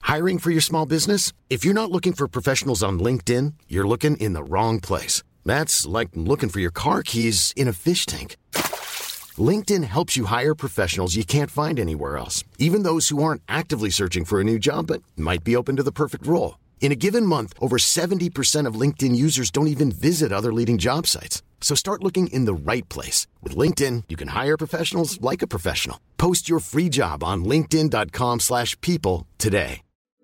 Hiring for your small business? If you're not looking for professionals on LinkedIn, you're looking in the wrong place. That's like looking for your car keys in a fish tank. LinkedIn helps you hire professionals you can't find anywhere else, even those who aren't actively searching for a new job but might be open to the perfect role. In a given month, over 70% of LinkedIn users don't even visit other leading job sites. So start looking in the right place. With LinkedIn, you can hire professionals like a professional. Post your free job on linkedin.com/people today.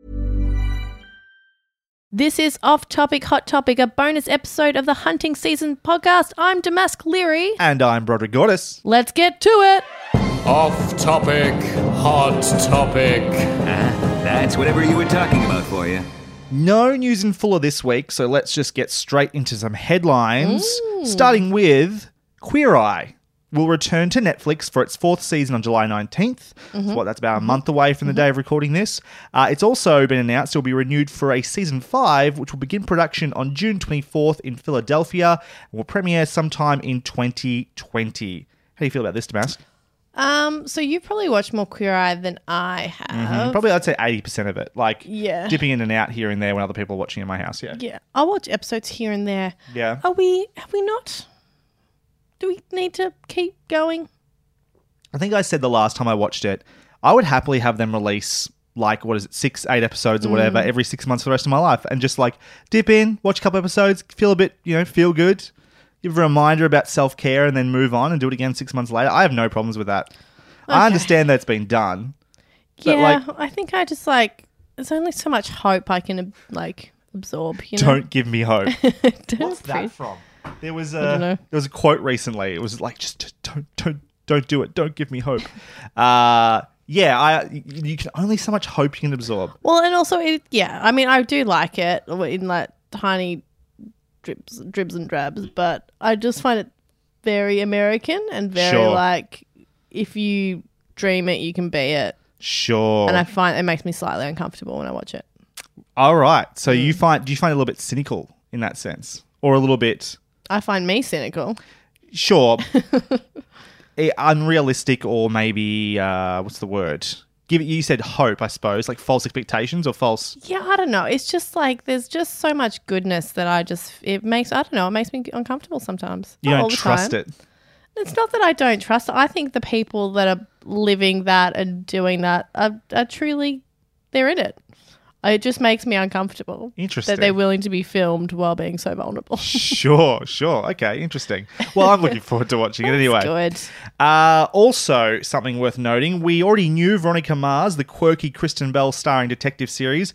This is Off Topic, Hot Topic, a bonus episode of the Hunting Season podcast. I'm Damask Leary. And I'm Broderick Gordis. Let's get to it. Off Topic, Hot Topic. That's whatever you were talking about for you. No news in fuller this week, so let's just get straight into some headlines. Starting with Queer Eye will return to Netflix for its fourth season on July 19th. That's about a month away from the day of recording this. It's also been announced it will be renewed for a season 5, which will begin production on June 24th in Philadelphia and will premiere sometime in 2020. How do you feel about this, Damask? So you've probably watched more Queer Eye than I have. Probably I'd say 80% of it. Yeah. Dipping in and out here and there when other people are watching in my house, yeah. Yeah. I'll watch episodes here and there. Yeah. Have we not? Do we need to keep going? I think I said the last time I watched it, I would happily have them release 6, 8 episodes or whatever every 6 months for the rest of my life and just dip in, watch a couple episodes, feel a bit, feel good, give a reminder about self-care and then move on and do it again 6 months later. I have no problems with that. Okay. I understand that it's been done. Yeah, I think I just there's only so much hope I can absorb, Don't give me hope. What's that from? There was a quote recently. It was just don't do it. Don't give me hope. You can only so much hope you can absorb. Well, and also I do like it in tiny dribs and drabs, but I just find it very American and very if you dream it, you can be it. Sure. And I find it makes me slightly uncomfortable when I watch it. All right. So do you find it a little bit cynical in that sense, or a little bit? I find me cynical. Sure. Unrealistic, or maybe what's the word? You said hope, I suppose, false expectations or false. Yeah, I don't know. It's just there's just so much goodness that it makes me uncomfortable sometimes. You don't trust it. It's not that I don't trust it. I think the people that are living that and doing that are truly, they're in it. It just makes me uncomfortable. Interesting. That they're willing to be filmed while being so vulnerable. Sure. Okay, interesting. Well, I'm looking forward to watching it anyway. Good. Also, something worth noting, we already knew Veronica Mars, the quirky Kristen Bell starring detective series,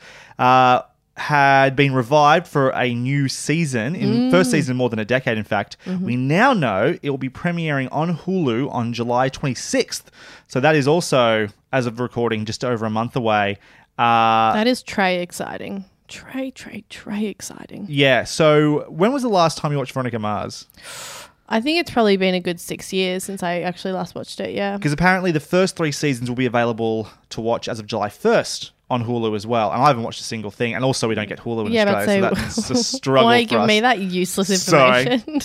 had been revived for a new season, first season in more than a decade, in fact. We now know it will be premiering on Hulu on July 26th. So that is also, as of recording, just over a month away. That is exciting. Exciting. Yeah. So when was the last time you watched Veronica Mars? I think it's probably been a good 6 years since I actually last watched it, yeah. Because apparently the first 3 seasons will be available to watch as of July 1st on Hulu as well. And I haven't watched a single thing. And also we don't get Hulu in Australia, so that's a struggle why for are you giving me that useless information?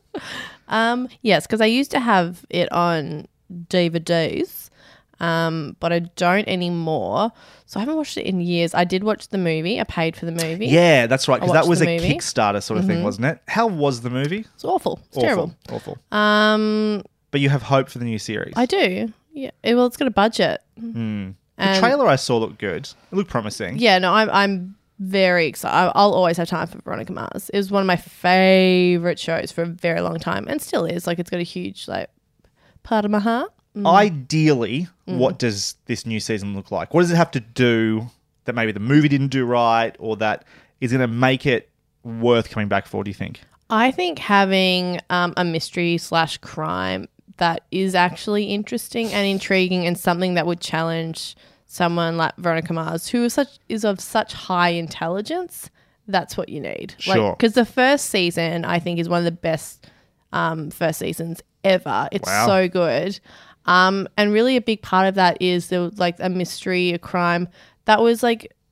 Yes, because I used to have it on DVDs, but I don't anymore. So I haven't watched it in years. I did watch the movie. I paid for the movie. Yeah, that's right. Because that was a movie. Kickstarter sort of thing, wasn't it? How was the movie? It's awful. It's terrible. Awful. But you have hope for the new series. I do. Yeah. It's got a budget. The trailer I saw looked good. It looked promising. Yeah, no, I'm very excited. I'll always have time for Veronica Mars. It was one of my favourite shows for a very long time and still is. It's got a huge part of my heart. Ideally, what does this new season look like? What does it have to do that maybe the movie didn't do right, or that is going to make it worth coming back for, do you think? I think having a mystery/crime that is actually interesting and intriguing and something that would challenge someone like Veronica Mars, who is of such high intelligence, that's what you need. Sure. Because the first season, I think, is one of the best first seasons ever. It's so good. And really a big part of that is there was a mystery, a crime that was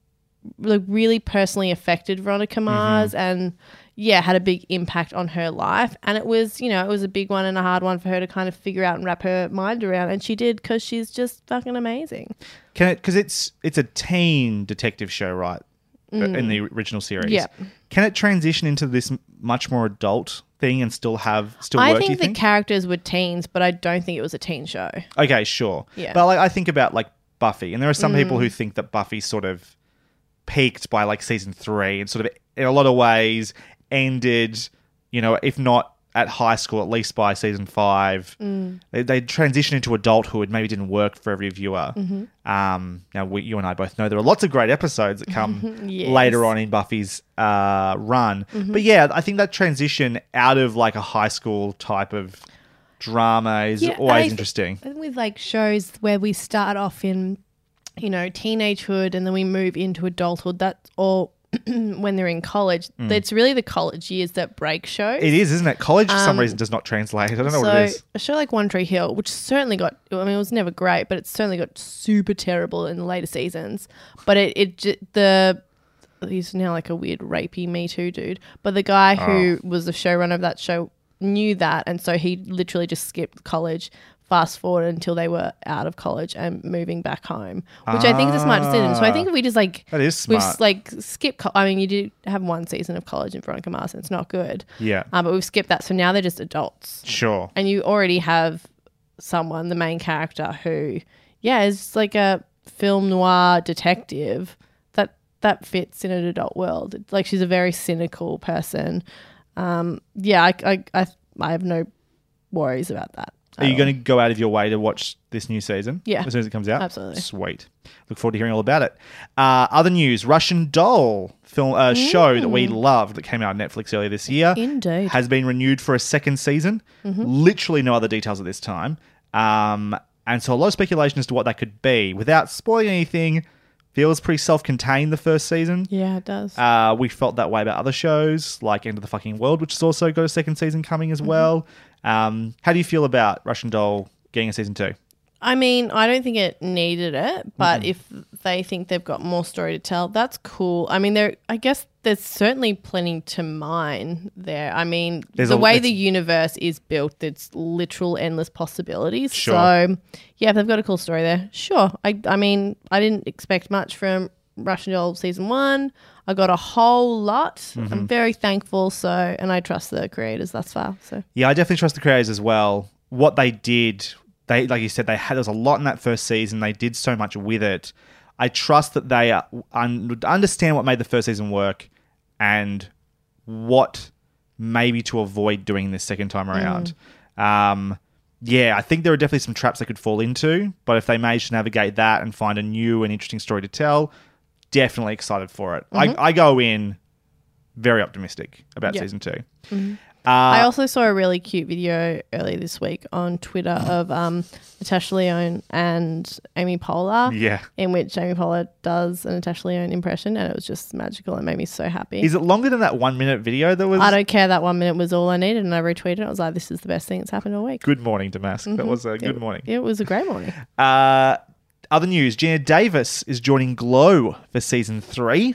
like really personally affected Veronica Mars and had a big impact on her life. And it was, it was a big one and a hard one for her to kind of figure out and wrap her mind around. And she did, because she's just fucking amazing. Because it's a teen detective show, right? In the original series. Yeah. Can it transition into this much more adult thing and still work, I do you think the think? characters were teens, but I don't think it was a teen show. Okay, sure. Yeah. But like, I think about like Buffy, and there are some people who think that Buffy sort of peaked by like season 3 and sort of in a lot of ways ended, if not at high school, at least by season 5. They transitioned into adulthood, maybe didn't work for every viewer. Now, you and I both know there are lots of great episodes that come Yes. later on in Buffy's run. But yeah, I think that transition out of like a high school type of drama is always interesting. I think with like shows where we start off in, teenagehood and then we move into adulthood, that's all when they're in college. It's really the college years that break shows. It is, isn't it? College for some reason does not translate. I don't know what it is. A show like One Tree Hill, which certainly got, it was never great, but it certainly got super terrible in the later seasons. But he's now like a weird rapey Me Too dude. But the guy who was the showrunner of that show knew that, and so he literally just skipped college, fast forward until they were out of college and moving back home, which I think is a smart decision. So I think if we just like that is smart. We've like skipped. I mean, you did have one season of college in Veronica Mars, and it's not good. Yeah, but we've skipped that, so now they're just adults. Sure. And you already have someone, the main character, who is like a film noir detective that fits in an adult world. It's like she's a very cynical person. I have no worries about that. Are you going to go out of your way to watch this new season? Yeah. As soon as it comes out? Absolutely. Sweet. Look forward to hearing all about it. Other news, Russian Doll film show that we loved that came out on Netflix earlier this year. Indeed. Has been renewed for a second season. Literally no other details at this time. And so a lot of speculation as to what that could be. Without spoiling anything, feels pretty self-contained the first season. Yeah, it does. We felt that way about other shows like End of the Fucking World, which has also got a second season coming as well. How do you feel about Russian Doll getting a season 2? I mean, I don't think it needed it, but if they think they've got more story to tell, that's cool. I mean, I guess there's certainly plenty to mine there. I mean, the way the universe is built, it's literal endless possibilities. Sure. So, yeah, if they've got a cool story there, sure. I mean, I didn't expect much from Russian Doll season 1. I got a whole lot. I'm very thankful. And I trust the creators thus far. So yeah, I definitely trust the creators as well. What they did, like you said, there was a lot in that first season. They did so much with it. I trust that they understand what made the first season work and what maybe to avoid doing this second time around. I think there are definitely some traps they could fall into, but if they manage to navigate that and find a new and interesting story to tell, definitely excited for it. I go in very optimistic about season 2. I also saw a really cute video earlier this week on Twitter of Natasha Lyonne and Amy Poehler, in which Amy Poehler does a Natasha Lyonne impression, and it was just magical and made me so happy. Is it longer than that 1 minute video that was? I don't care. That 1 minute was all I needed, and I retweeted it. I was like, this is the best thing that's happened all week. Good morning, Damask. That was a good morning. It was a great morning. Other news, Gina Davis is joining Glow for season 3.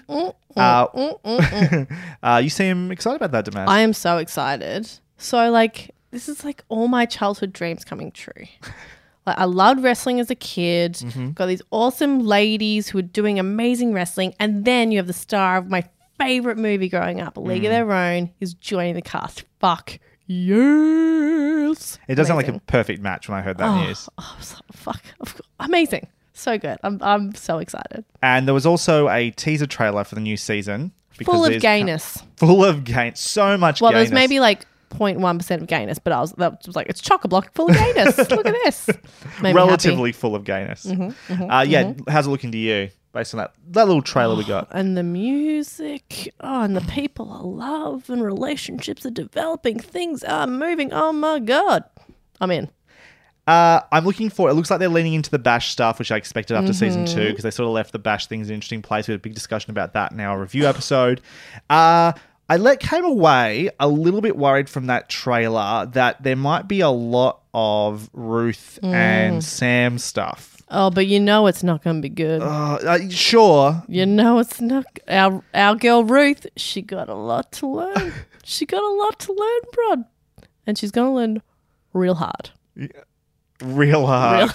You seem excited about that, Damask. I am so excited. So, like, this is like all my childhood dreams coming true. Like, I loved wrestling as a kid. Got these awesome ladies who are doing amazing wrestling. And then you have the star of my favorite movie growing up, A League of Their Own, is joining the cast. Fuck yes. It does sound like a perfect match when I heard that news. Fuck. Amazing. So good. I'm so excited. And there was also a teaser trailer for the new season. Full of gayness. Full of gayness. So much well, gayness. there's maybe like 0.1% of gayness, but that was like, it's chock-a-block full of gayness. Look at this. Relatively full of gayness. How's it looking to you based on that little trailer we got? And the music. And the people I love and relationships are developing. Things are moving. Oh my God. I'm in. I'm looking for. It looks like they're leaning into the Bash stuff, which I expected after season 2, because they sort of left the Bash things in an interesting place. We had a big discussion about that in our review episode. I came away a little bit worried from that trailer that there might be a lot of Ruth and Sam stuff. Oh, but you know it's not going to be good. Sure. You know it's not. Our girl Ruth, she got a lot to learn. She got a lot to learn, Brod. And she's going to learn real hard. Real hard.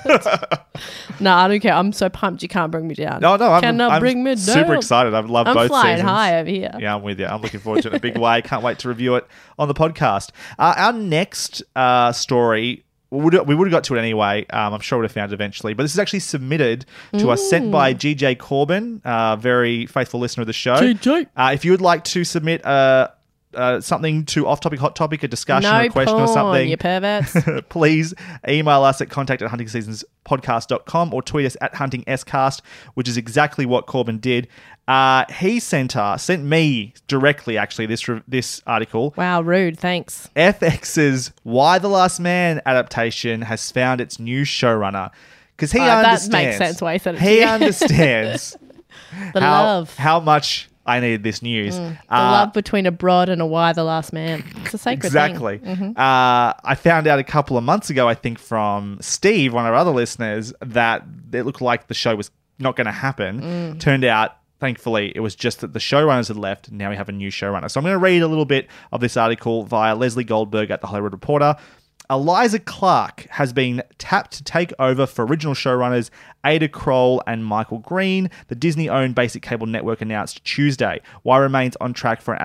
No, I don't care. I'm so pumped you can't bring me down. No, I'm bring me down. super excited. I've loved both flying seasons. high over here. Yeah, I'm with you. I'm looking forward to it in a big way. Can't wait to review it on the podcast. Our next story, we would have got to it anyway. I'm sure we would have found it eventually. But this is actually submitted to us, sent by GJ Corbin, very faithful listener of the show. GJ. If you would like to submit something to Off Topic, Hot Topic, a discussion or a question or something, you perverts. please email us at contact@huntingseasonspodcast.com or tweet us at huntingscast, which is exactly what Corbin did. He sent me directly, actually, this article. Wow, rude. Thanks. FX's Y: The Last Man adaptation has found its new showrunner. Because he understands. That makes sense why he said it. He understands love. how much I needed this news. The love between a Brod and a Y: The Last Man. It's a sacred exactly. thing. Mm-hmm. I found out a couple of months ago, I think, from Steve, one of our other listeners, that it looked like the show was not going to happen. Turned out, thankfully, it was just that the showrunners had left. Now we have a new showrunner. So I'm going to read a little bit of this article via Leslie Goldberg at The Hollywood Reporter. Eliza Clark has been tapped to take over for original showrunners Ada Kroll and Michael Green. The Disney-owned basic cable network announced Tuesday. Y remains on track for an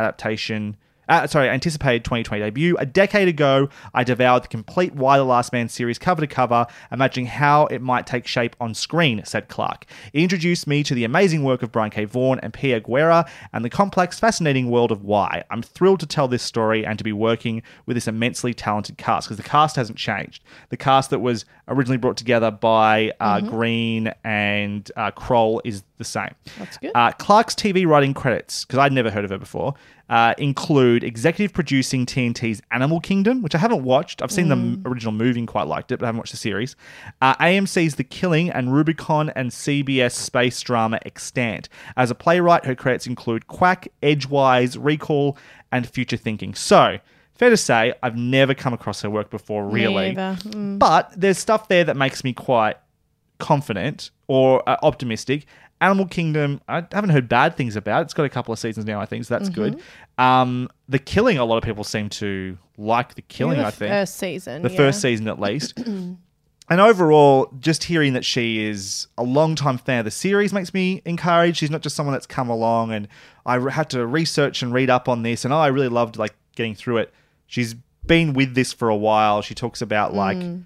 anticipated 2020 debut. A decade ago, I devoured the complete Y: The Last Man series cover to cover, imagining how it might take shape on screen, said Clark. It introduced me to the amazing work of Brian K. Vaughan and Pia Guerra and the complex, fascinating world of Y. I'm thrilled to tell this story and to be working with this immensely talented cast, because the cast hasn't changed. The cast that was originally brought together by Green and Kroll is the same. That's good. Clark's TV writing credits, because I'd never heard of her before, include executive producing TNT's Animal Kingdom, which I haven't watched. I've seen the original movie and quite liked it, but I haven't watched the series. AMC's The Killing and Rubicon, and CBS space drama Extant. As a playwright, her credits include Quack, Edgewise, Recall, and Future Thinking. So, fair to say, I've never come across her work before, really. But there's stuff there that makes me quite confident or optimistic. Animal Kingdom, I haven't heard bad things about. It's got a couple of seasons now, I think, so that's good. The Killing, a lot of people seem to like The Killing, I think. First season. The first season, at least. And overall, just hearing that she is a long-time fan of the series makes me encouraged. She's not just someone that's come along, and I had to research and read up on this, and I really loved getting through it. She's been with this for a while. She talks about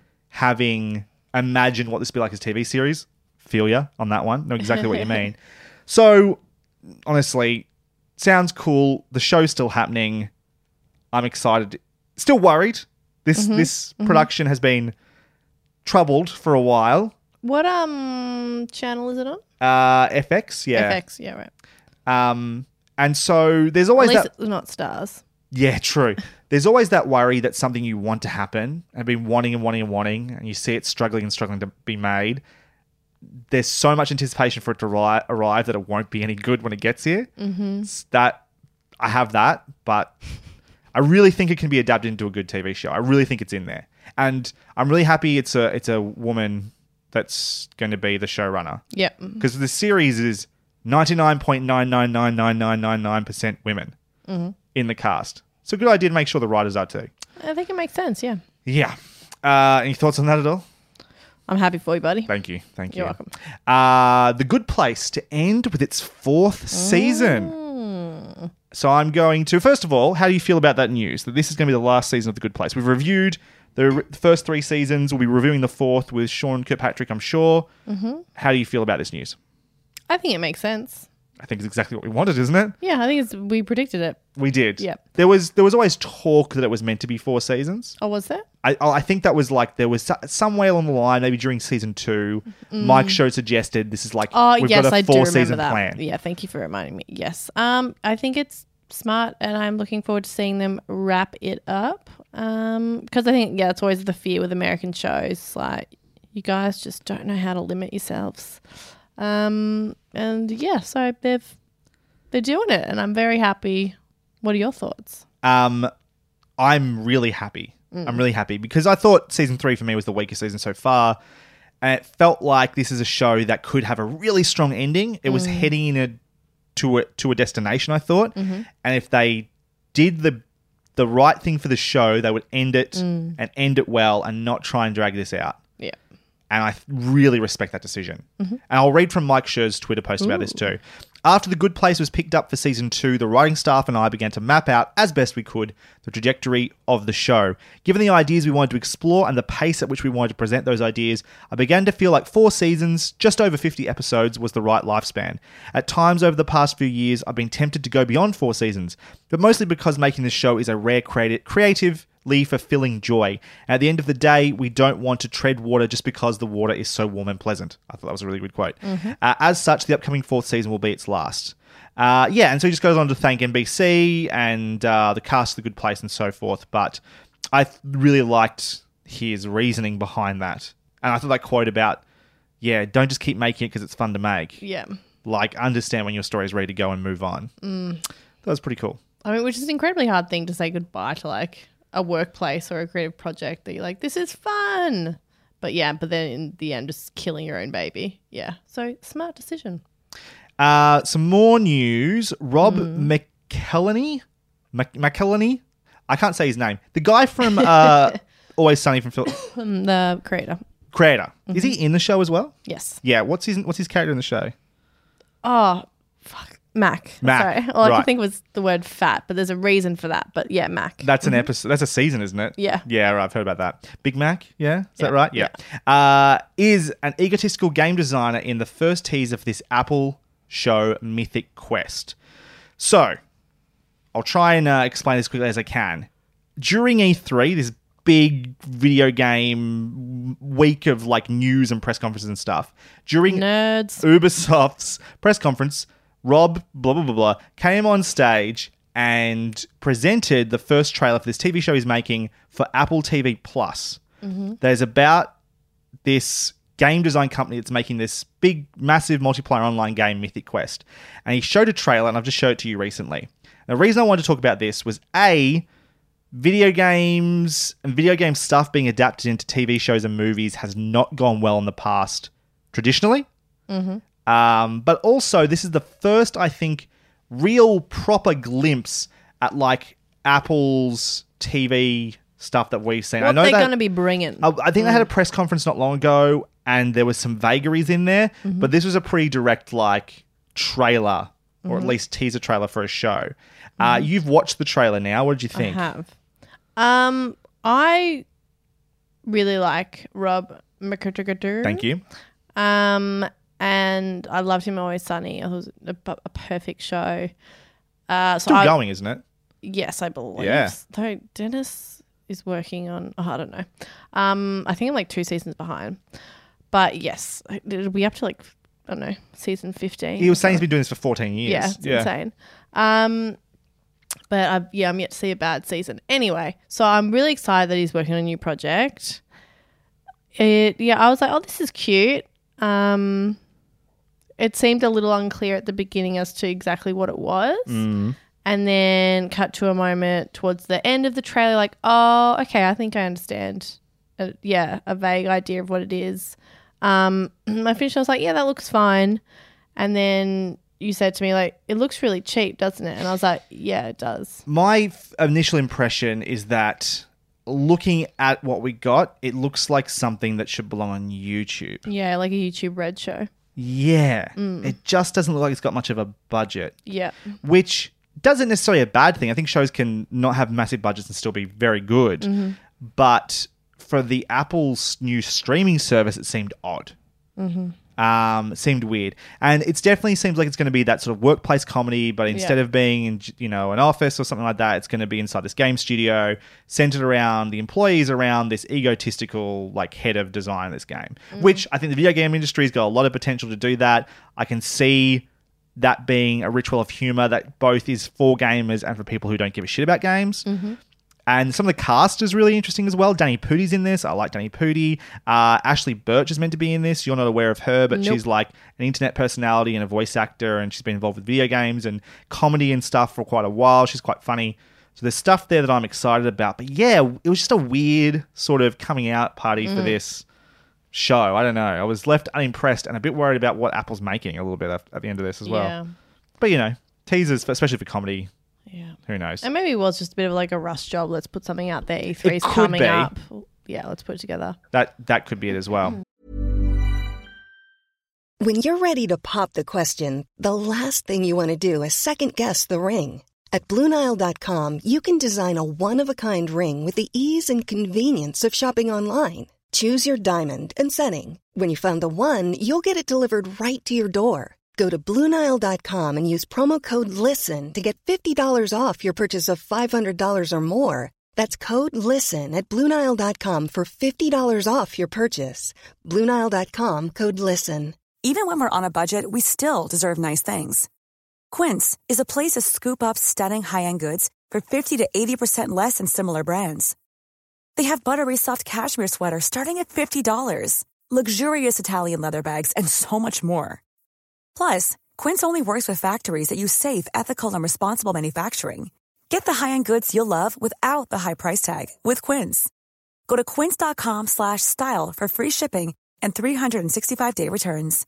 having imagined what this would be like as a TV series. Feel ya on that one. Know exactly what you mean. So, honestly, sounds cool. The show's still happening. I'm excited. Still worried. This production has been troubled for a while. What channel is it on? FX, yeah. FX, yeah, right. And so there's always At least that. it's not Stars. Yeah, true. There's always that worry that something you want to happen and been wanting, and you see it struggling to be made. There's so much anticipation for it to arrive that it won't be any good when it gets here. That I have that, but I really think it can be adapted into a good TV show. I really think it's in there, and I'm really happy it's a woman that's going to be the showrunner. Yeah, because the series is 99.9999999% women in the cast. So good idea to make sure the writers are too. I think it makes sense. Yeah. Yeah. Any thoughts on that at all? I'm happy for you, buddy. Thank you. You're welcome. The Good Place to end with its 4th season. So I'm going to, first of all, how do you feel about that news? That this is going to be the last season of The Good Place. We've reviewed the first 3 seasons. We'll be reviewing the 4th with Sean Kirkpatrick, I'm sure. How do you feel about this news? I think it makes sense. I think it's exactly what we wanted, isn't it? Yeah, I think we predicted it. We did. Yep. There was always talk that it was meant to be 4 seasons. Oh, was there? I think that was there was somewhere along the line, maybe during season 2, Mike Show suggested this is we've got a 4-season plan. Yeah, thank you for reminding me. Yes. I think it's smart, and I'm looking forward to seeing them wrap it up. Because I think, it's always the fear with American shows. You guys just don't know how to limit yourselves. So they're doing it, and I'm very happy. What are your thoughts? I'm really happy. I'm really happy because I thought season 3 for me was the weakest season so far. And it felt like this is a show that could have a really strong ending. It was heading to a destination, I thought. And if they did the right thing for the show, they would end it and end it well and not try and drag this out. Yeah. And I really respect that decision. And I'll read from Mike Schur's Twitter post about this too. After The Good Place was picked up for season 2, the writing staff and I began to map out, as best we could, the trajectory of the show. Given the ideas we wanted to explore and the pace at which we wanted to present those ideas, I began to feel like 4 seasons, just over 50 episodes, was the right lifespan. At times over the past few years, I've been tempted to go beyond 4 seasons, but mostly because making this show is a rare creatively fulfilling joy. And at the end of the day, we don't want to tread water just because the water is so warm and pleasant. I thought that was a really good quote. As such, the upcoming 4th season will be its last. And so he just goes on to thank NBC and the cast of The Good Place and so forth. But I really liked his reasoning behind that. And I thought that quote about, don't just keep making it because it's fun to make. Yeah. Like, understand when your story is ready to go and move on. That was pretty cool. I mean, which is an incredibly hard thing to say goodbye to, like, a workplace or a creative project that you're like, this is fun. But then in the end, just killing your own baby. Yeah. So, smart decision. Some more news. Rob McElhenney? McElhenney? I can't say his name. The guy from Always Sunny from Phil. The creator. Is he in the show as well? Yes. Yeah. What's his character in the show? Oh, fuck. Mac. Sorry. All I could think was the word fat, but there's a reason for that. But yeah, Mac. That's an episode. That's a season, isn't it? Yeah. Yeah, right, I've heard about that. Big Mac, yeah? Is that right? Yeah. Is an egotistical game designer in the first tease of this Apple show, Mythic Quest. So, I'll try and explain this quickly as I can. During E3, this big video game week of like news and press conferences and stuff, during Nerds. Ubisoft's press conference, Rob blah blah blah blah came on stage and presented the first trailer for this TV show he's making for Apple TV Plus. There's about this game design company that's making this big, massive multiplayer online game, Mythic Quest. And he showed a trailer, and I've just showed it to you recently. The reason I wanted to talk about this was video games and video game stuff being adapted into TV shows and movies has not gone well in the past traditionally. But also, this is the first, I think, real proper glimpse at like Apple's TV stuff that we've seen. What I know they're that going to be bringing. I think they had a press conference not long ago, and there was some vagaries in there. But this was a pretty direct like trailer, or at least teaser trailer for a show. You've watched the trailer now. What did you think? I have. I really like Rob McElhenney. Thank you. And I loved him Always Sunny. It was a perfect show. Still going, isn't it? Yes, I believe. Yeah. Though Dennis is working on, I don't know. I think I'm like 2 seasons behind. But yes, it'll be up to like, I don't know, season 15. He was saying he's been doing this for 14 years. Yeah, it's insane. But I'm yet to see a bad season. Anyway, so I'm really excited that he's working on a new project. I was like, oh, this is cute. It seemed a little unclear at the beginning as to exactly what it was. And then cut to a moment towards the end of the trailer, like, oh, okay, I think I understand. A vague idea of what it is. I finished, I was like, yeah, that looks fine. And then you said to me, like, it looks really cheap, doesn't it? And I was like, yeah, it does. My initial impression is that looking at what we got, it looks like something that should belong on YouTube. Yeah, like a YouTube Red show. Yeah. It just doesn't look like it's got much of a budget. Yeah. Which doesn't necessarily a bad thing. I think shows can not have massive budgets and still be very good. But for the Apple's new streaming service, it seemed odd. Seemed weird. And it definitely seems like it's going to be that sort of workplace comedy, but instead of being in, an office or something like that, it's going to be inside this game studio, centered around the employees, around this egotistical like head of design of this game, which I think the video game industry's got a lot of potential to do that. I can see that being a ritual of humor that both is for gamers and for people who don't give a shit about games. And some of the cast is really interesting as well. Danny Pudi's in this. I like Danny Pudi. Ashley Birch is meant to be in this. You're not aware of her, but she's like an internet personality and a voice actor, and she's been involved with video games and comedy and stuff for quite a while. She's quite funny. So there's stuff there that I'm excited about. But yeah, it was just a weird sort of coming out party for this show. I don't know. I was left unimpressed and a bit worried about what Apple's making a little bit at the end of this as well. Yeah. But, teasers, especially for comedy, Yeah. who knows? And maybe it was just a bit of like a rush job. Let's put something out there. E3's could coming be. up. Yeah, let's put it together. That could be it as well. When you're ready to pop the question, the last thing you want to do is second-guess the ring. At BlueNile.com, you can design a one-of-a-kind ring with the ease and convenience of shopping online. Choose your diamond and setting. When you find the one, you'll get it delivered right to your door. Go to BlueNile.com and use promo code LISTEN to get $50 off your purchase of $500 or more. That's code LISTEN at BlueNile.com for $50 off your purchase. BlueNile.com, code LISTEN. Even when we're on a budget, we still deserve nice things. Quince is a place to scoop up stunning high-end goods for 50 to 80% less than similar brands. They have buttery soft cashmere sweaters starting at $50, luxurious Italian leather bags, and so much more. Plus, Quince only works with factories that use safe, ethical, and responsible manufacturing. Get the high-end goods you'll love without the high price tag with Quince. Go to quince.com/style for free shipping and 365-day returns.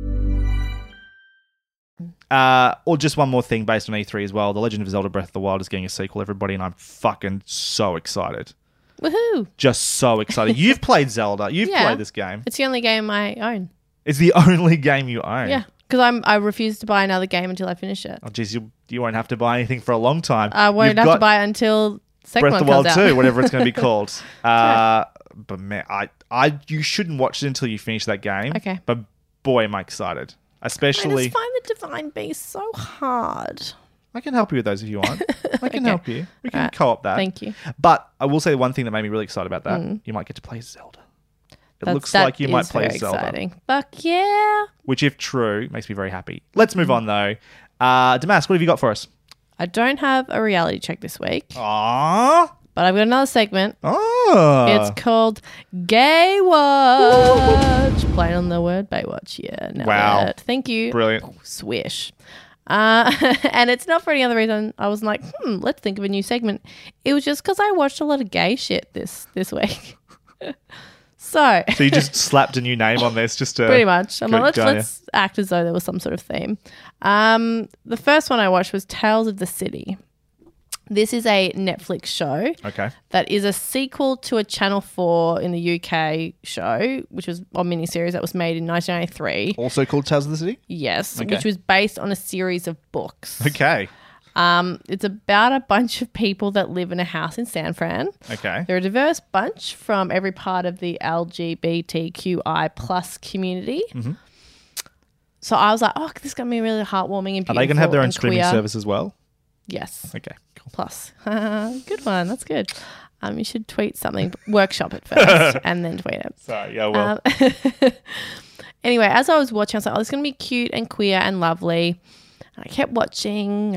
Or just one more thing based on E3 as well. The Legend of Zelda Breath of the Wild is getting a sequel, everybody, and I'm fucking so excited. Woohoo! Just so excited. You've played Zelda. You've Yeah. played this game. It's the only game I own. It's the only game you own. Yeah, because I refuse to buy another game until I finish it. Oh, geez, you won't have to buy anything for a long time. I won't You've have to got buy it until second Breath of one the Wild comes out. 2, whatever it's going to be called. But man, you shouldn't watch it until you finish that game. Okay. But boy, am I excited. I Especially, just find the Divine Beast so hard. I can help you with those if you want. I can Okay. help you. We can Alright. co-op that. Thank you. But I will say one thing that made me really excited about that. You might get to play Zelda. It looks like you might play very Zelda. exciting. Fuck yeah. Which, if true, makes me very happy. Let's move on, though. Damask, what have you got for us? I don't have a reality check this week, Aww. but I've got another segment. Oh. It's called Gay Watch. Playing on the word Baywatch. Yeah. Nailed Wow. it. Thank you. Brilliant. Swish. And it's not for any other reason. I was like, let's think of a new segment. It was just because I watched a lot of gay shit this week. So you just slapped a new name on this just to... pretty much. I'm like, Good on ya. let's act as though there was some sort of theme. The first one I watched was Tales of the City. This is a Netflix show Okay. that is a sequel to a Channel 4 in the UK show, which was a miniseries that was made in 1993. Also called Tales of the City? Yes, Okay. which was based on a series of books. Okay. It's about a bunch of people that live in a house in San Fran. Okay. They're a diverse bunch from every part of the LGBTQI plus community. Mm-hmm. So I was like, oh, this is going to be really heartwarming and beautiful. Are they going to have their own and streaming queer. service as well? Yes. Okay. Cool. Plus. Good one. That's good. You should tweet something, workshop it first and then tweet it. Sorry. Yeah, well. Anyway, as I was watching, I was like, oh, this is going to be cute and queer and lovely. And I kept watching,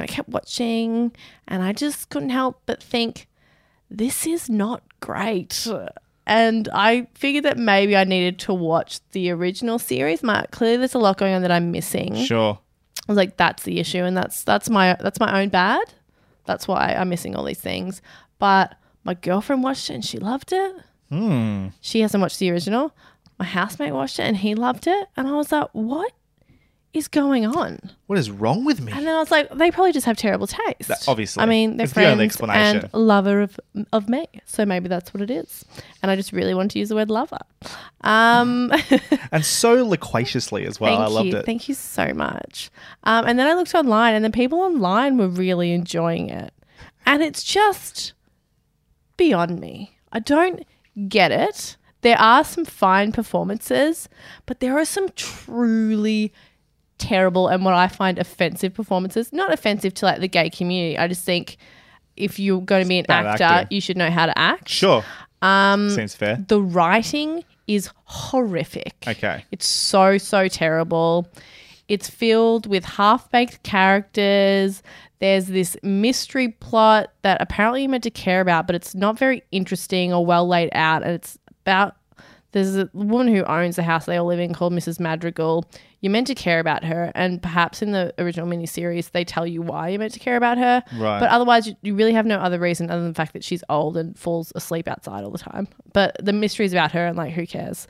and I just couldn't help but think, this is not great. And I figured that maybe I needed to watch the original series. Clearly there's a lot going on that I'm missing. Sure. I was like, that's the issue, and that's my own bad. That's why I'm missing all these things. But my girlfriend watched it and she loved it. She hasn't watched the original. My housemate watched it and he loved it. And I was like, what is going on? What is wrong with me? And then I was like, they probably just have terrible taste. Obviously. I mean, they're It's the only friends explanation. and lover of me. So maybe that's what it is. And I just really wanted to use the word lover. And so loquaciously as well. I loved it. Thank you so much. And then I looked online and the people online were really enjoying it. And it's just beyond me. I don't get it. There are some fine performances, but there are some truly terrible and what I find offensive performances. Not offensive to like the gay community. I just think if you're going to be an bad actor, acting. you should know how to act. Sure. Seems fair. The writing is horrific. Okay. It's so terrible. It's filled with half-baked characters. There's this mystery plot that apparently you're meant to care about, but it's not very interesting or well laid out. And it's about, there's a woman who owns the house they all live in called Mrs. Madrigal. You're meant to care about her, and perhaps in the original miniseries they tell you why you're meant to care about her. Right. But otherwise you really have no other reason other than the fact that she's old and falls asleep outside all the time. But the mystery is about her and like who cares?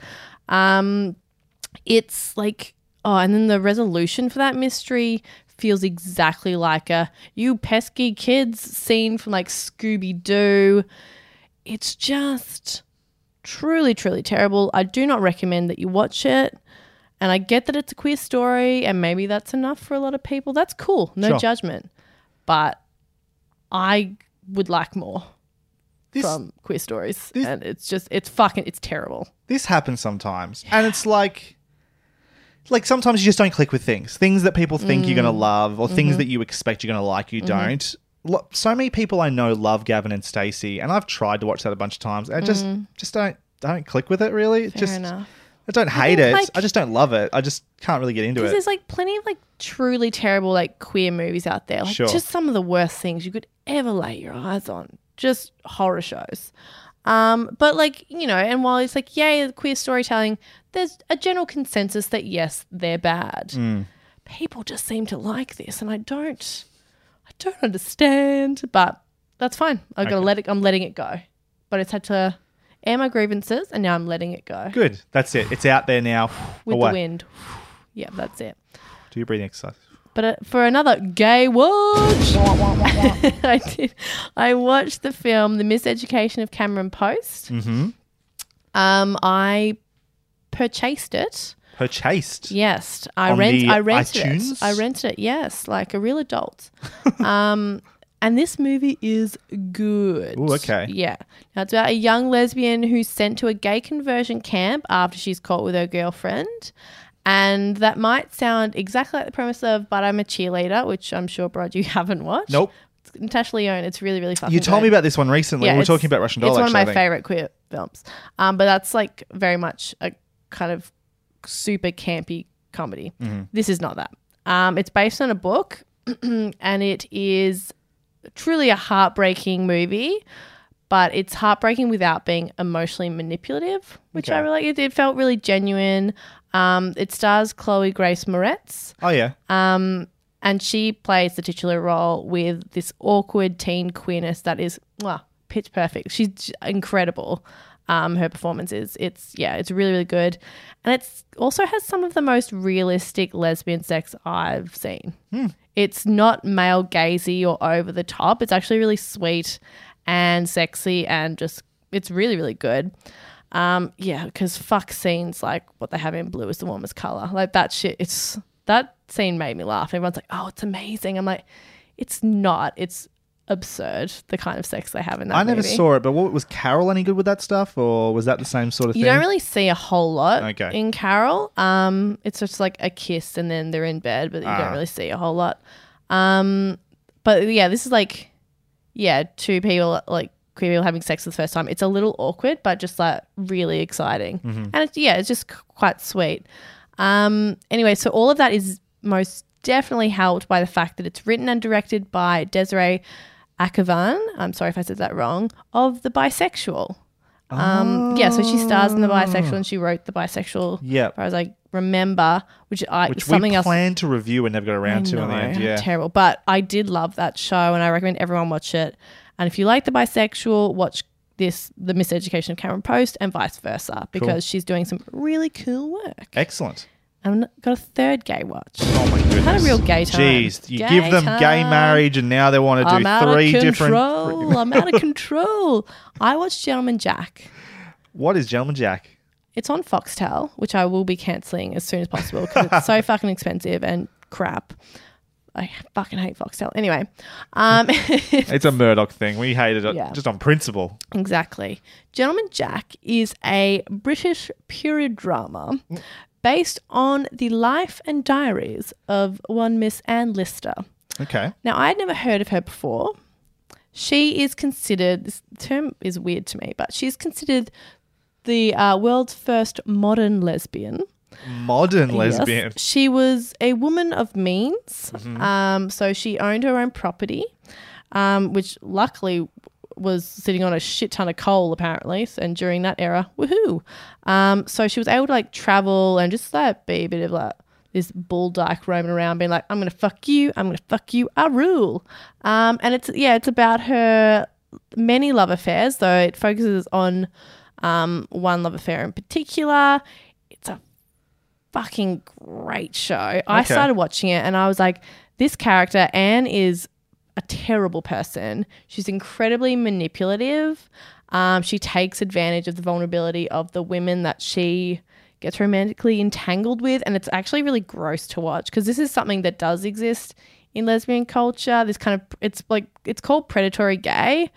It's like, and then the resolution for that mystery feels exactly like a "you pesky kids" scene from like Scooby-Doo. It's just truly, truly terrible. I do not recommend that you watch it. And I get that it's a queer story and maybe that's enough for a lot of people. That's cool. No judgment. But I would like more from queer stories. And it's terrible. This happens sometimes. And it's like sometimes you just don't click with things that people think you're going to love or things that you expect you're going to like, you don't. So many people I know love Gavin and Stacey, and I've tried to watch that a bunch of times. I just don't click with it really. Fair enough. I don't hate it. I just don't love it. I just can't really get into it. There's like plenty of like truly terrible like queer movies out there. Like just some of the worst things you could ever lay your eyes on. Just horror shows. But like, you know, and while it's like, yay, queer storytelling, there's a general consensus that yes, they're bad. People just seem to like this, and I don't understand, but that's fine. I'm letting it go. But it's had to air my grievances, and now I'm letting it go. Good. That's it. It's out there now. With the wind. Yeah, that's it. Do your breathing exercise. But for another gay watch, I watched the film The Miseducation of Cameron Post. I purchased it. Purchased? Yes. I rented iTunes? it. I rented it, yes, like a real adult. And this movie is good. Oh, okay. Yeah. Now, it's about a young lesbian who's sent to a gay conversion camp after she's caught with her girlfriend. And that might sound exactly like the premise of But I'm a Cheerleader, which I'm sure, Brad, you haven't watched. Nope. It's Natasha Lyonne. It's really, really fucking You told me about this one recently. Yeah, we were talking about Russian Doll, It's one of actually, my favourite queer films. But that's like very much a kind of super campy comedy. This is not that. It's based on a book and it is truly a heartbreaking movie, but it's heartbreaking without being emotionally manipulative, which I really like. It felt really genuine. It stars Chloe Grace Moretz. Oh, yeah. And she plays the titular role with this awkward teen queerness that is pitch perfect. She's incredible. Her performance is. It's really, really good. And it's also has some of the most realistic lesbian sex I've seen. It's not male gazy or over the top. It's actually really sweet and sexy and just it's really, really good. Because fuck scenes like what they have in Blue is the Warmest Colour. Like that shit, that scene made me laugh. Everyone's like, oh, it's amazing. I'm like, it's not. It's absurd, the kind of sex they have in that movie. I never saw it, but was Carol any good with that stuff, or was that the same sort of thing? You don't really see a whole lot in Carol. It's just like a kiss and then they're in bed, but you don't really see a whole lot. But yeah, this is like, two people, like queer people having sex for the first time. It's a little awkward, but just like really exciting. And it's just quite sweet. Anyway, so all of that is most definitely helped by the fact that it's written and directed by Desiree Akavan, I'm sorry if I said that wrong, of The Bisexual. So she stars in The Bisexual and she wrote The Bisexual, as far as I remember, which something we else planned to review and never got around to in the end. Yeah, terrible. But I did love that show and I recommend everyone watch it. And if you like The Bisexual, watch The Miseducation of Cameron Post and vice versa, because she's doing some really cool work. Excellent. I've got a third gay watch. Oh my goodness. I had a real gay time. Jeez, you give them gay marriage and now they want to do three different... I'm out of control. I watched Gentleman Jack. What is Gentleman Jack? It's on Foxtel, which I will be cancelling as soon as possible because it's so fucking expensive and crap. I fucking hate Foxtel. Anyway. It's a Murdoch thing. We hated it just on principle. Exactly. Gentleman Jack is a British period drama based on the life and diaries of one Miss Anne Lister. Okay. Now, I had never heard of her before. She is considered, this term is weird to me, but she's considered the world's first modern lesbian. Modern lesbian? She was a woman of means. So she owned her own property, which luckily was sitting on a shit ton of coal apparently, and during that era, woohoo. So she was able to like travel and just like be a bit of like this bull dyke roaming around being like, I'm gonna fuck you, I rule. And it's about her many love affairs, though it focuses on one love affair in particular. fucking great show. I started watching it and I was like, this character, Anne, is a terrible person. She's incredibly manipulative. She takes advantage of the vulnerability of the women that she gets romantically entangled with, and it's actually really gross to watch because this is something that does exist in lesbian culture. This kind of it's called predatory gay,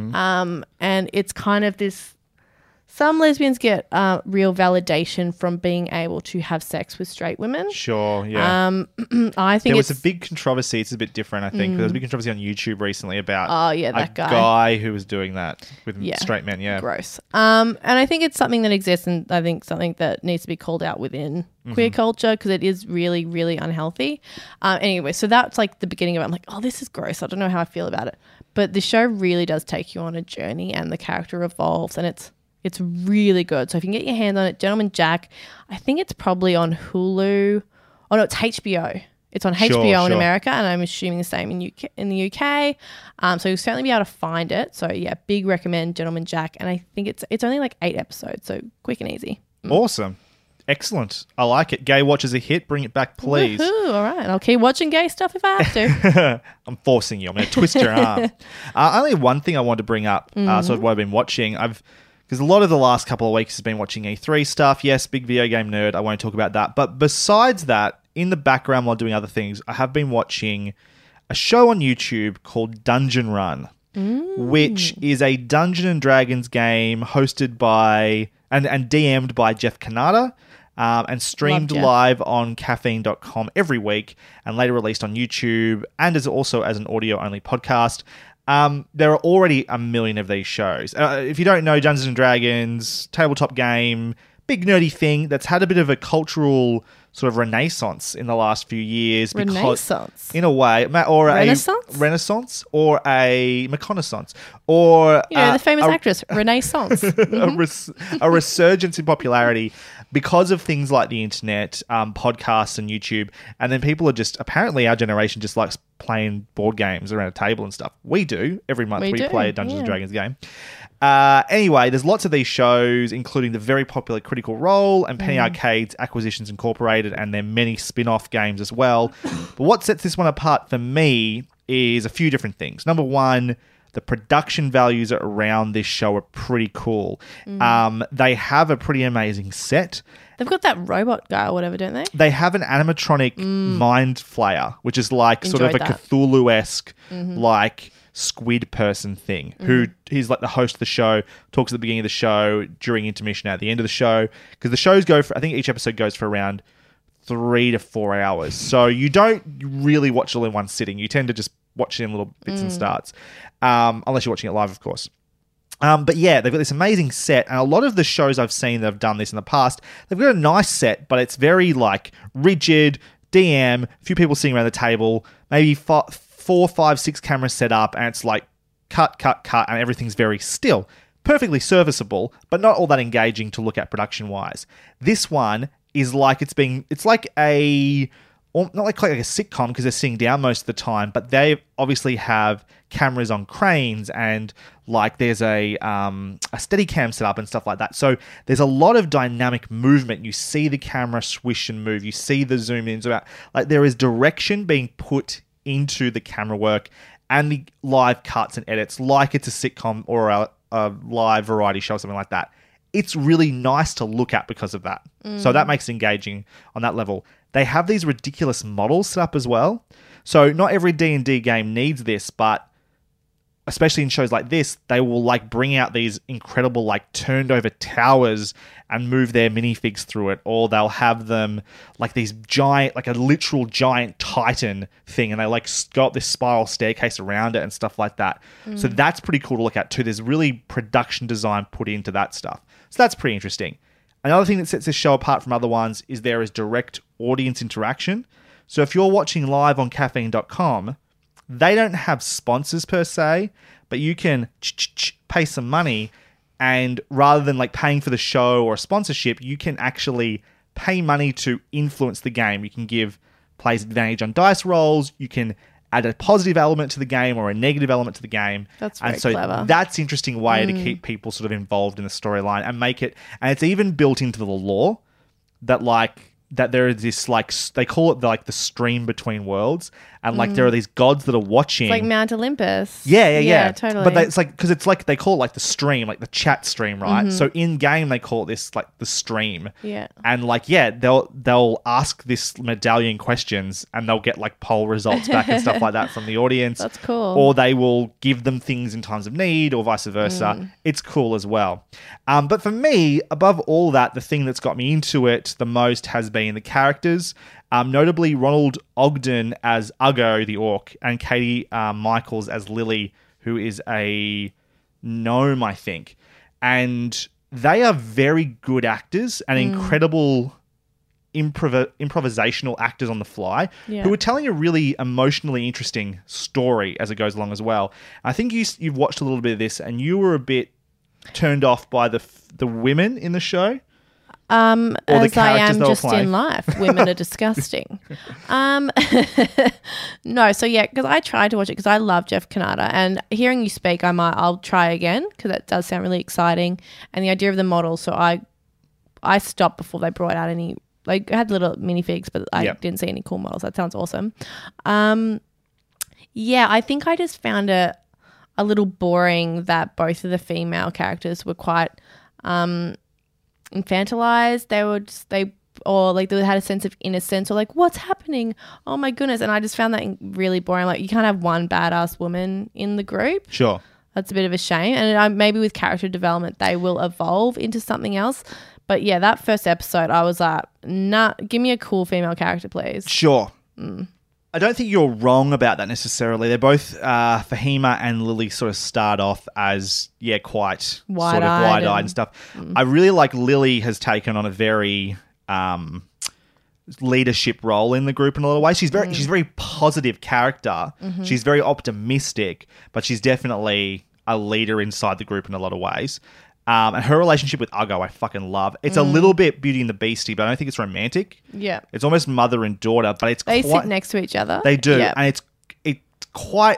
and it's kind of this. Some lesbians get real validation from being able to have sex with straight women. Sure, yeah. I think there was a big controversy. It's a bit different, I think. There was a big controversy on YouTube recently about that guy who was doing that with straight men. Yeah, gross. And I think it's something that exists, and I think something that needs to be called out within queer culture because it is really, really unhealthy. Anyway, so that's like the beginning of it. I'm like, oh, this is gross. I don't know how I feel about it, but the show really does take you on a journey, and the character evolves, and it's really good. So if you can get your hands on it, Gentleman Jack, I think it's probably on Hulu. Oh, no, it's HBO. It's on HBO in America, and I'm assuming the same in the UK. So you'll certainly be able to find it. So, yeah, big recommend Gentleman Jack. And I think it's only like 8 episodes, so quick and easy. Awesome. Excellent. I like it. Gay Watch is a hit. Bring it back, please. Woohoo, all right. I'll keep watching gay stuff if I have to. I'm forcing you. I'm going to twist your arm. Only one thing I wanted to bring up, sort of what I've been watching. Because a lot of the last couple of weeks has been watching E3 stuff. Yes, big video game nerd. I won't talk about that. But besides that, in the background while doing other things, I have been watching a show on YouTube called Dungeon Run, which is a Dungeons & Dragons game hosted by and DM'd by Jeff Kanata and streamed live on caffeine.com every week and later released on YouTube and also as an audio-only podcast. There are already a million of these shows. If you don't know, Dungeons & Dragons, tabletop game, big nerdy thing that's had a bit of a cultural sort of renaissance in the last few years. Renaissance? In a way. Or Renaissance? A renaissance or a reconnaissance. Or the famous actress, Renaissance. A resurgence in popularity because of things like the internet, podcasts and YouTube. And then people are just, apparently our generation just likes playing board games around a table and stuff. We do. Every month we play a Dungeons & Dragons game. Anyway, there's lots of these shows, including the very popular Critical Role and Penny Arcade's Acquisitions Incorporated, and their many spin-off games as well. But what sets this one apart for me is a few different things. Number one, the production values around this show are pretty cool. They have a pretty amazing set. They've got that robot guy or whatever, don't they? They have an animatronic mind flayer, which is like sort of a Cthulhu-esque, like squid person thing, who he's like the host of the show, talks at the beginning of the show, during intermission, at the end of the show, because the shows go for, I think each episode goes for around 3 to 4 hours. So you don't really watch it all in one sitting. You tend to just watch it in little bits and starts, unless you're watching it live, of course. But yeah, they've got this amazing set, and a lot of the shows I've seen that have done this in the past, they've got a nice set, but it's very like rigid, DM, a few people sitting around the table, maybe 4, 5, 6 cameras set up, and it's like cut, and everything's very still. Perfectly serviceable, but not all that engaging to look at production-wise. This one is like it's like a, or not like a sitcom because they're sitting down most of the time, but they obviously have cameras on cranes and like there's a Steadicam set up and stuff like that. So there's a lot of dynamic movement. You see the camera swish and move. You see the zoom in, zoom out. Like there is direction being put into the camera work and the live cuts and edits like it's a sitcom or a live variety show or something like that. It's really nice to look at because of that. So that makes it engaging on that level. They have these ridiculous models set up as well. So not every D&D game needs this, but especially in shows like this, they will like bring out these incredible like turned over towers and move their minifigs through it, or they'll have them like these giant, like a literal giant Titan thing, and they like go up this spiral staircase around it and stuff like that. So that's pretty cool to look at too. There's really production design put into that stuff. So that's pretty interesting. Another thing that sets this show apart from other ones is there is direct audience interaction. So if you're watching live on caffeine.com, they don't have sponsors per se, but you can pay some money, and rather than like paying for the show or a sponsorship, you can actually pay money to influence the game. You can give players advantage on dice rolls. You can add a positive element to the game or a negative element to the game. That's very clever. That's an interesting way to keep people sort of involved in the storyline and make it, and it's even built into the lore that like that there is this like they call it like the stream between worlds, and like there are these gods that are watching. It's like Mount Olympus. Yeah, totally. But it's like because it's like they call it like the stream, like the chat stream, right? So in game they call it this like the stream. Yeah. And like they'll ask this medallion questions, and they'll get like poll results back and stuff like that from the audience. That's cool. Or they will give them things in times of need, or vice versa. It's cool as well. But for me, above all that, the thing that's got me into it the most has been the characters. Notably Ronald Ogden as Uggo the orc, and Katie Michaels as Lily, who is a gnome, I think. And they are very good actors and incredible improvisational actors on the fly who are telling a really emotionally interesting story as it goes along as well. I think you've watched a little bit of this, and you were a bit turned off by the women in the show. As I am just in life. Women are disgusting. No, so yeah, because I tried to watch it because I love Jeff Kanata, and hearing you speak, I'll try again because that does sound really exciting, and the idea of the model. So I stopped before they brought out any. Like I had little minifigs, but I didn't see any cool models. That sounds awesome. Yeah, I think I just found it a little boring that both of the female characters were quite infantilized. They had a sense of innocence, or like, what's happening? Oh my goodness. And I just found that really boring. Like, you can't have one badass woman in the group. Sure. That's a bit of a shame. And maybe with character development, they will evolve into something else. But yeah, that first episode, I was like, nah, give me a cool female character, please. Sure. I don't think you're wrong about that necessarily. They're both, Fahima and Lily sort of start off as, quite sort of wide-eyed and stuff. I really like Lily has taken on a very leadership role in the group in a lot of ways. She's a very positive character. She's very optimistic, but she's definitely a leader inside the group in a lot of ways. And her relationship with Uggo, I fucking love. It's a little bit Beauty and the Beastie, but I don't think it's romantic. Yeah. It's almost mother and daughter, but they sit next to each other. They do. Yep. And it's quite...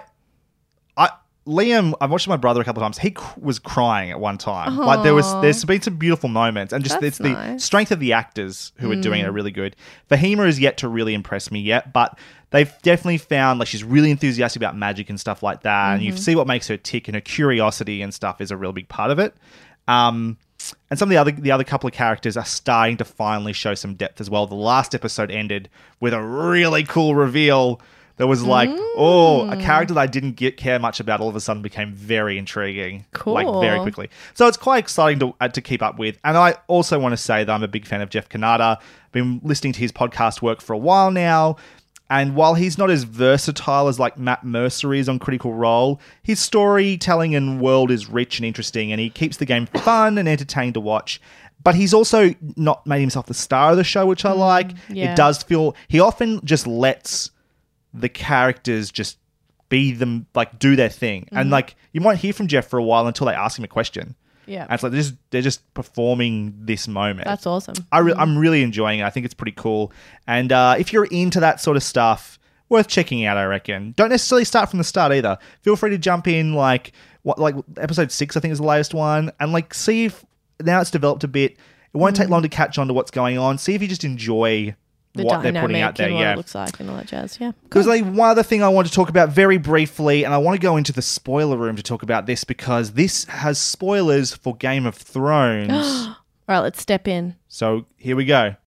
Liam, I've watched my brother a couple of times. He was crying at one time. Aww. Like there's been some beautiful moments, and just it's nice. The strength of the actors who are doing it are really good. Fahima is yet to really impress me yet, but they've definitely found like she's really enthusiastic about magic and stuff like that, and you see what makes her tick, and her curiosity and stuff is a real big part of it. And some of the other couple of characters are starting to finally show some depth as well. The last episode ended with a really cool reveal. There was like, a character that I didn't care much about all of a sudden became very intriguing. Cool. Like very quickly. So it's quite exciting to keep up with. And I also want to say that I'm a big fan of Jeff Kanata. I've been listening to his podcast work for a while now. And while he's not as versatile as like Matt Mercer is on Critical Role, his storytelling and world is rich and interesting, and he keeps the game fun and entertaining to watch. But he's also not made himself the star of the show, which I like. Yeah. It does feel... He often just lets the characters just be them, like do their thing. And like you might hear from Jeff for a while until they ask him a question. Yeah. And it's like they're just performing this moment. That's awesome. I'm really enjoying it. I think it's pretty cool. And if you're into that sort of stuff, worth checking out, I reckon. Don't necessarily start from the start either. Feel free to jump in like episode 6, I think is the latest one, and like see if now it's developed a bit. It won't take long to catch on to what's going on. See if you just enjoy what they're putting out there. And what it looks like and all that jazz. Yeah. Because one other thing I want to talk about very briefly, and I want to go into the spoiler room to talk about this because this has spoilers for Game of Thrones. All right, let's step in. So here we go.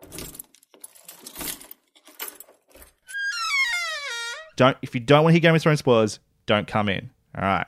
If you don't want to hear Game of Thrones spoilers, don't come in. All right.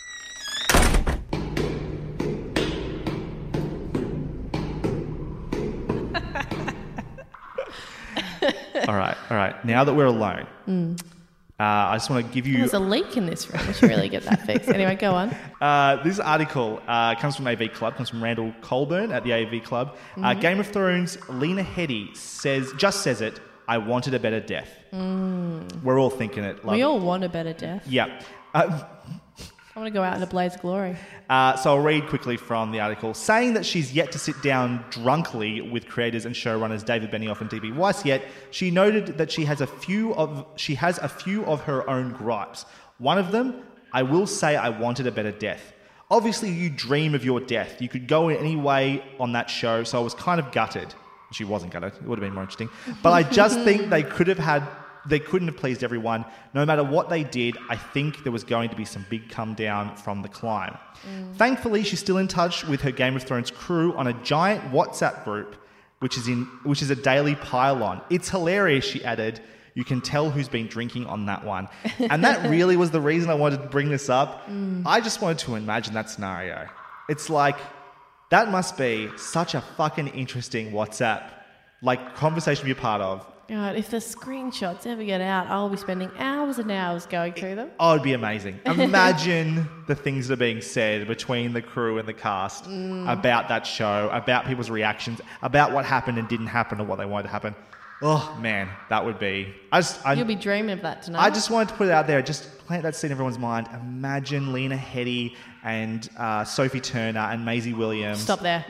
All right. Now that we're alone, I just want to give you... There's a leak in this room. We should really get that fixed. Anyway, go on. This article comes from AV Club, comes from Randall Colburn at the AV Club. Game of Thrones, Lena Headey says it, I wanted a better death. We're all thinking it. We all want a better death. Yeah. I want to go out in a blaze of glory. So I'll read quickly from the article. Saying that she's yet to sit down drunkly with creators and showrunners David Benioff and D.B. Weiss yet, she noted that she has a few of her own gripes. One of them, I will say I wanted a better death. Obviously, you dream of your death. You could go any way on that show, so I was kind of gutted. She wasn't gonna. It would have been more interesting. But I just think they couldn't have pleased everyone. No matter what they did, I think there was going to be some big come down from the climb. Thankfully, she's still in touch with her Game of Thrones crew on a giant WhatsApp group, which is a daily pile-on. It's hilarious, she added. You can tell who's been drinking on that one. And that really was the reason I wanted to bring this up. I just wanted to imagine that scenario. It's like, that must be such a fucking interesting WhatsApp, like, conversation to be a part of. God, if the screenshots ever get out, I'll be spending hours and hours going through them. Oh, it'd be amazing. Imagine the things that are being said between the crew and the cast about that show, about people's reactions, about what happened and didn't happen or what they wanted to happen. Oh, man, that would be... You'll be dreaming of that tonight. I just wanted to put it out there, just plant that seed in everyone's mind. Imagine Lena Headey and Sophie Turner and Maisie Williams. Stop there.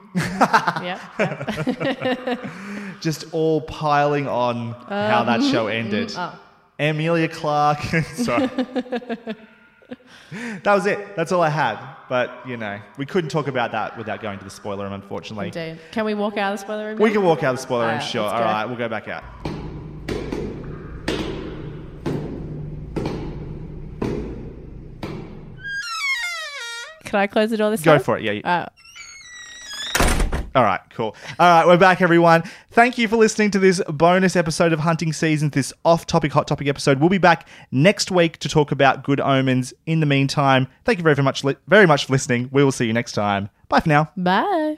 Yep. Just all piling on how that show ended. Emilia Clarke. Sorry. That was it. That's all I had. But, we couldn't talk about that without going to the spoiler room, unfortunately. Indeed. Can we walk out of the spoiler room? We can walk out of the spoiler room, sure. All right, we'll go back out. Can I close the door this time? Go for it, yeah. All right, cool. All right, we're back, everyone. Thank you for listening to this bonus episode of Hunting Seasons, this off-topic, hot topic episode. We'll be back next week to talk about Good Omens. In the meantime, thank you very much for listening. We will see you next time. Bye for now. Bye.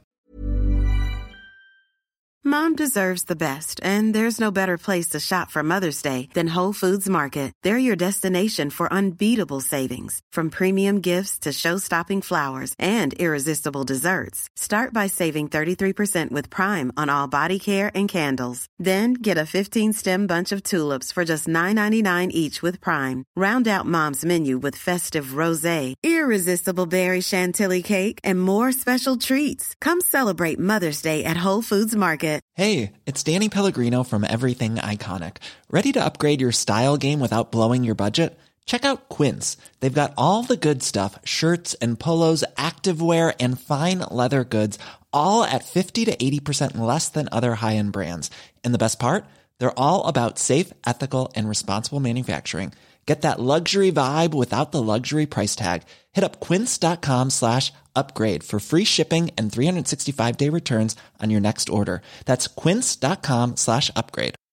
Mom deserves the best, and there's no better place to shop for Mother's Day than Whole Foods Market. They're your destination for unbeatable savings, from premium gifts to show-stopping flowers and irresistible desserts. Start by saving 33% with Prime on all body care and candles. Then get a 15-stem bunch of tulips for just $9.99 each with Prime. Round out Mom's menu with festive rosé, irresistible berry chantilly cake, and more special treats. Come celebrate Mother's Day at Whole Foods Market. Hey, it's Danny Pellegrino from Everything Iconic. Ready to upgrade your style game without blowing your budget? Check out Quince. They've got all the good stuff, shirts and polos, activewear, and fine leather goods, all at 50 to 80% less than other high-end brands. And the best part? They're all about safe, ethical, and responsible manufacturing. Get that luxury vibe without the luxury price tag. Hit up quince.com/upgrade for free shipping and 365-day returns on your next order. That's quince.com/upgrade.